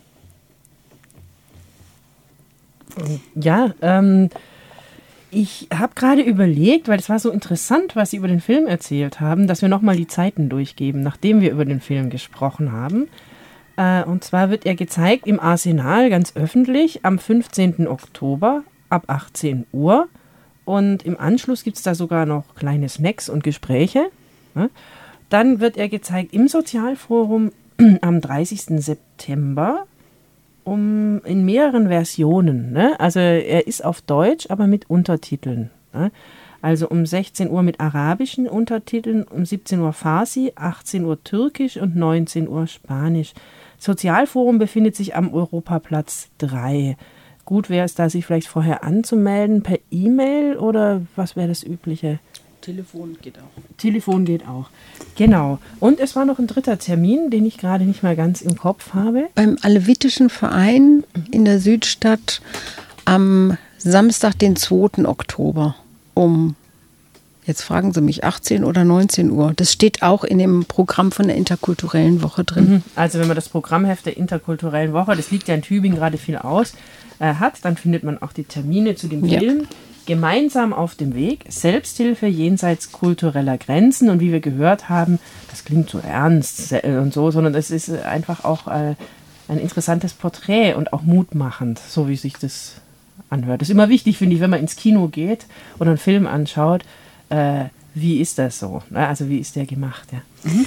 Ja, ähm, ich habe gerade überlegt, weil es war so interessant, was Sie über den Film erzählt haben, dass wir nochmal die Zeiten durchgeben, nachdem wir über den Film gesprochen haben. Äh, und zwar wird er gezeigt im Arsenal ganz öffentlich am fünfzehnten Oktober ab achtzehn Uhr. Und im Anschluss gibt es da sogar noch kleine Snacks und Gespräche. Ne? Dann wird er gezeigt im Sozialforum am dreißigsten September. Um, in mehreren Versionen. Ne? Also er ist auf Deutsch, aber mit Untertiteln. Ne? Also um sechzehn Uhr mit arabischen Untertiteln, um siebzehn Uhr Farsi, achtzehn Uhr Türkisch und neunzehn Uhr Spanisch. Sozialforum befindet sich am Europaplatz drei. Gut wäre es da, sich vielleicht vorher anzumelden, per E-Mail oder was wäre das Übliche? Telefon geht auch. Telefon geht auch. Genau. Und es war noch ein dritter Termin, den ich gerade nicht mal ganz im Kopf habe. Beim Alevitischen Verein in der Südstadt am Samstag, den zweiten Oktober um, jetzt fragen Sie mich, achtzehn oder neunzehn Uhr. Das steht auch in dem Programm von der Interkulturellen Woche drin. Also wenn man das Programmheft der Interkulturellen Woche, das liegt ja in Tübingen gerade viel aus, äh, hat, dann findet man auch die Termine zu dem Film. Ja. Gemeinsam auf dem Weg, Selbsthilfe jenseits kultureller Grenzen. Und wie wir gehört haben, das klingt so ernst und so, sondern es ist einfach auch äh, ein interessantes Porträt und auch mutmachend, so wie sich das anhört. Das ist immer wichtig, finde ich, wenn man ins Kino geht oder einen Film anschaut, äh, wie ist das so? Also wie ist der gemacht? Ja. Mhm.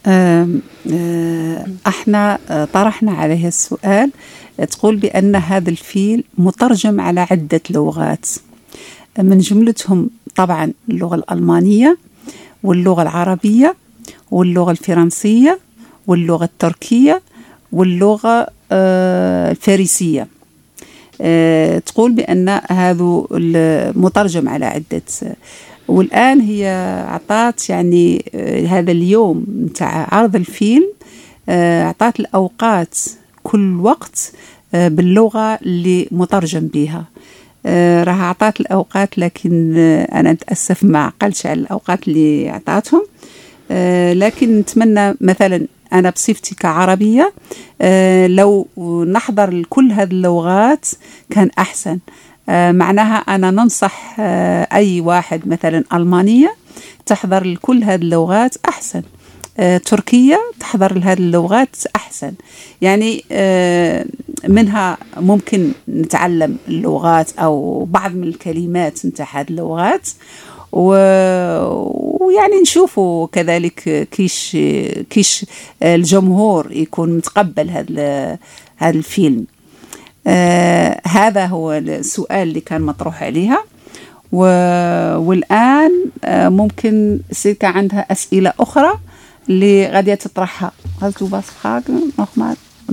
احنا طرحنا عليه السؤال. تقول بأن هذا الفيلم مترجم على عدة لغات. من جملتهم طبعا اللغة الألمانية واللغة العربية واللغة الفرنسية واللغة التركية واللغة الفارسية. تقول بأن هذا المترجم على عدة. والآن هي عطات يعني هذا اليوم متاع عرض الفيلم عطات الأوقات كل وقت باللغة اللي مترجم بها. راح عطات الأوقات، لكن أنا أتأسف ما عقلتش على الأوقات اللي عطاتهم. لكن نتمنى مثلا أنا بصفتي كعربية لو نحضر كل هذه اللغات كان أحسن. معناها أنا ننصح أي واحد مثلا ألمانية تحضر كل هذه اللغات أحسن، تركية تحضر لهذه اللغات أحسن. يعني منها ممكن نتعلم اللغات أو بعض من الكلمات نتاع هذه اللغات، ويعني نشوفوا كذلك كيش كيش الجمهور يكون متقبل هذا هذا الفيلم. آه هذا هو السؤال اللي كان مطروح عليها. والآن آه ممكن سيكا عندها أسئلة أخرى اللي غادية تطرحها. هل du was fragen nochmal?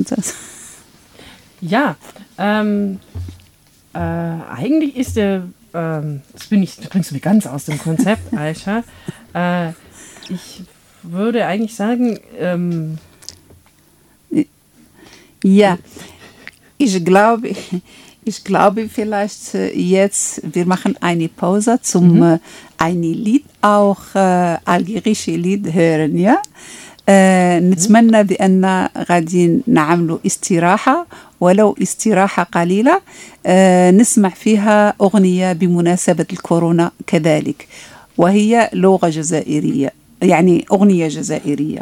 Ja, ähm, äh, eigentlich ist der, ähm, das, bin ich, das bringst du mich ganz aus dem Konzept, Aisha. äh, ich würde eigentlich sagen, ähm, ja, ich glaube, ich glaube vielleicht jetzt, wir machen eine Pause zum mhm. ein Lied, auch äh, algerische Lied hören, ja. آه نتمنى بأن غادي نعملوا استراحة ولو استراحة قليلة، آه نسمع فيها أغنية بمناسبة الكورونا كذلك، وهي لغة جزائرية، يعني أغنية جزائرية.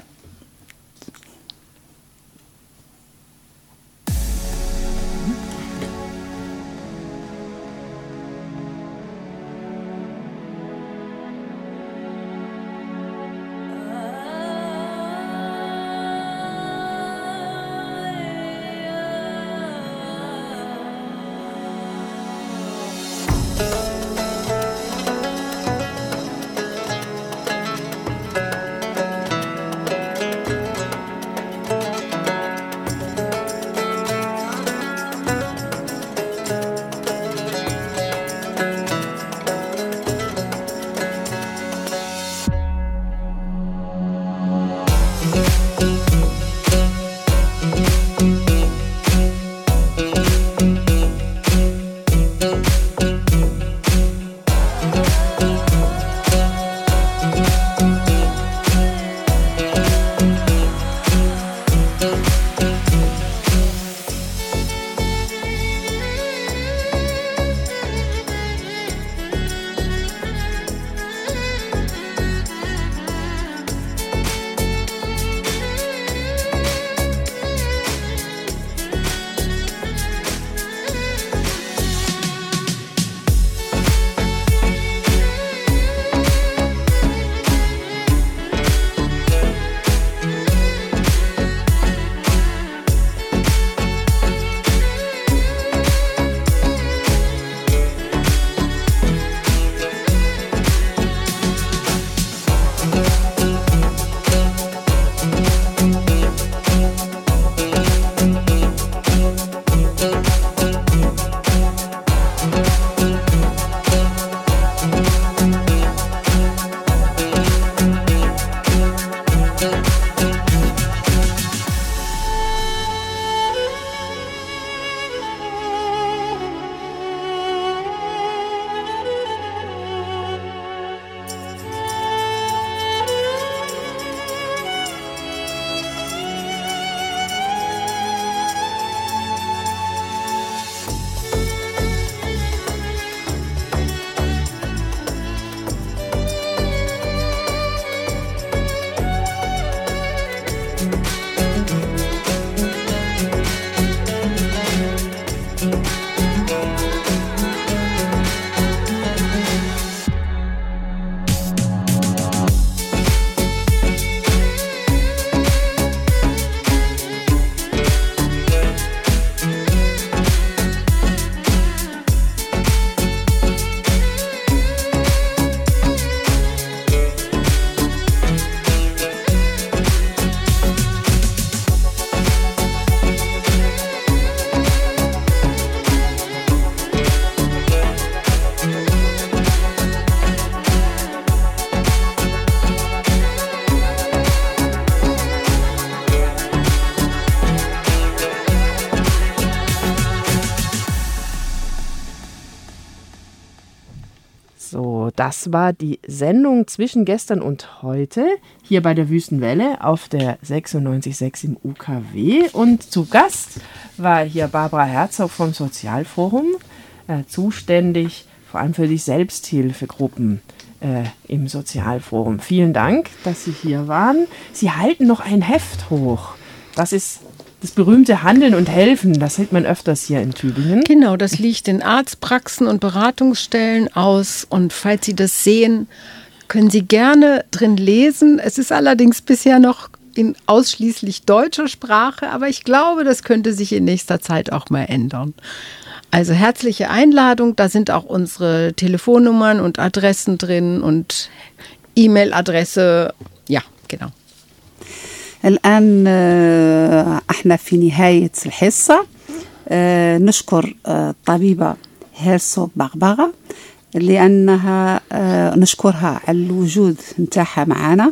das war die Sendung zwischen gestern und heute hier bei der Wüstenwelle auf der sechsundneunzig Komma sechs im U K W. Und zu Gast war hier Barbara Herzog vom Sozialforum, äh, zuständig vor allem für die Selbsthilfegruppen äh, im Sozialforum. Vielen Dank, dass Sie hier waren. Sie halten noch ein Heft hoch. Das ist das berühmte Handeln und Helfen, das sieht man öfters hier in Tübingen. Genau, das liegt in Arztpraxen und Beratungsstellen aus. Und falls Sie das sehen, können Sie gerne drin lesen. Es ist allerdings bisher noch in ausschließlich deutscher Sprache, aber ich glaube, das könnte sich in nächster Zeit auch mal ändern. Also herzliche Einladung, da sind auch unsere Telefonnummern und Adressen drin und E-Mail-Adresse. Ja, genau. الآن احنا في نهاية الحصة. نشكر الطبيبة هيرسوغ بغبغة لأنها نشكرها على الوجود نتاعها معنا،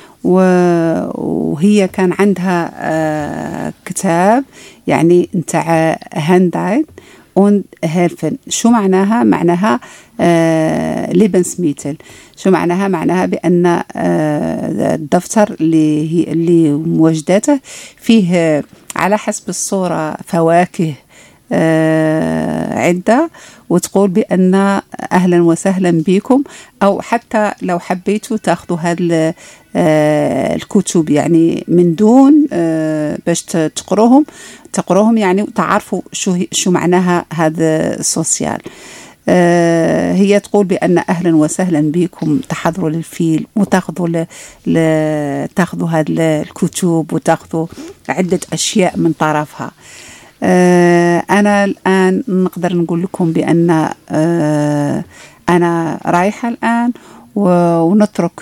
وهي كان عندها كتاب يعني نتاع هاندايد und helfen. شو معناها؟ معناها ليبنسميتل. شو معناها؟ معناها بأن آه الدفتر اللي هي اللي موجداته فيه على حسب الصورة فواكه آه عدة، وتقول بأن أهلا وسهلا بكم، أو حتى لو حبيتوا تأخذوا هذا آه الكتب يعني من دون آه باش تقروهم تقروهم يعني وتعرفوا شو شو معناها هذا السوسيال. آه هي تقول بأن أهلا وسهلا بكم، تحضروا للفيل وتاخذوا ل... ل... تاخذوا هذه الكتب وتاخذوا عدة أشياء من طرفها. آه أنا الآن نقدر نقول لكم بأن آه أنا رايحة الآن ونترك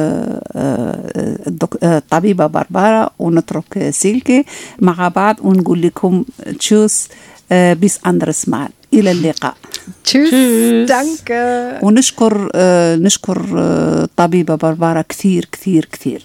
الطبيبة باربارا ونترك سيلكي مع بعض ونقول لكم تشوس بيس أندرس مال. إلى اللقاء. تشوس. دانكه. ونشكر نشكر الطبيبة باربارا كثير كثير كثير.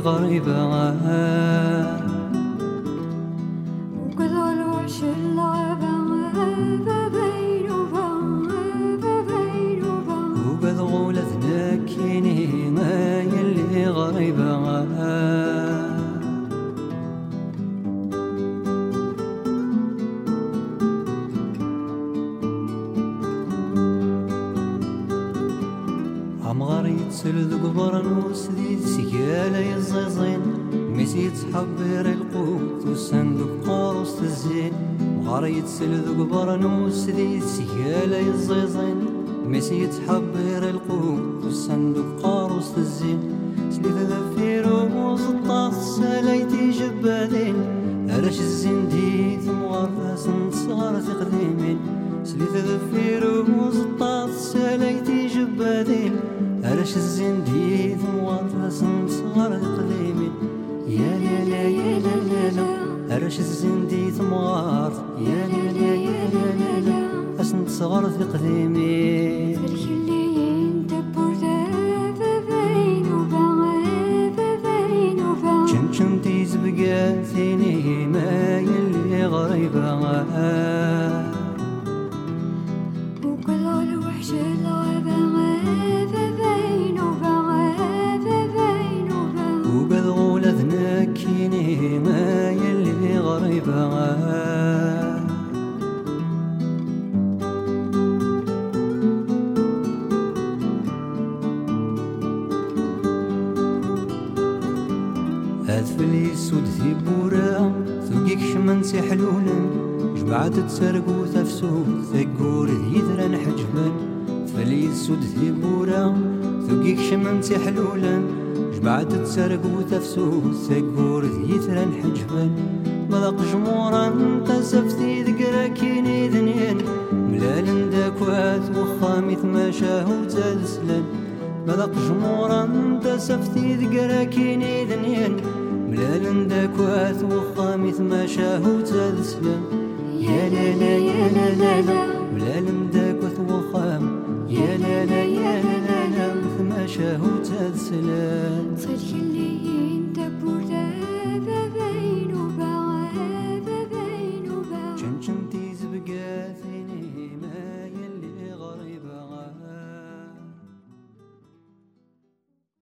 غريبة وكذا الوحش اللعبة بين وبين وقد غولتنا كيني يلي غريبة عمغار يتسل ذو قبرنوس ذي سيالة يزيزين ميسي تحبر القوت والصندوق قاروس الزين مغار يتسل ذو قبرنوس ذي سيالة يزيزين ميسي تحبر القوت والصندوق قاروس الزين سليف ذفيروز الطاس سلايتي جبادين أرش الزين ديث مغار فاسن صغار في قديمين سليف ذفيروز الطاس سلايتي جبادين أرش الزين ديث مغار فاسن صغار في قديمين يا لا لا يا لا لا لا أرش الزين ديث مغار يا لا لا يا لا لا لا أسنت صغار في قديمين شنتي زبقاتيني ما يلي غريبة وكل الوحش اللعبة بين وبين وقد غولتنا كيني ما يلي غريبة أدفلي سود ثبورا ثقيك شمن سحلولا جمعت تسرقو تفسود ثقور يدرن حجبا أدفلي سود ثبورا ثقيك شمن سحلولا جمعت تسرقو تفسود ثقور يدرن حجبا مذاق جمورا تسفتي ذكرا كيني ذنين ملال داكوات وخامي ثماشاه تسلن مذاق جمورا تسفتي ذكرا كيني ذنين ملال داكوات وخامي ثماشاه تسلن يا لا لا يا لا لا لا ملال داكوات وخام يا لا لا يا لا لا لا ثماشاه تسلن